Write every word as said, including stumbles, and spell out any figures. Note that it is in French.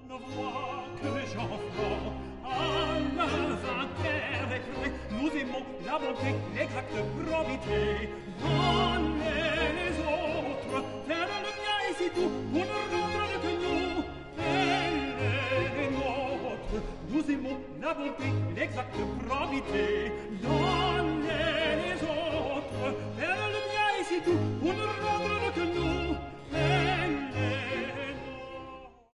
vois que j'enfant à l'un intérêt près, nous aimons la bonté, l'exacte probité. Dans les autres, faire le bien et c'est tout, pour ne rendre que nous. Elle est nôtre, nous aimons la bonté, l'exacte probité. Dans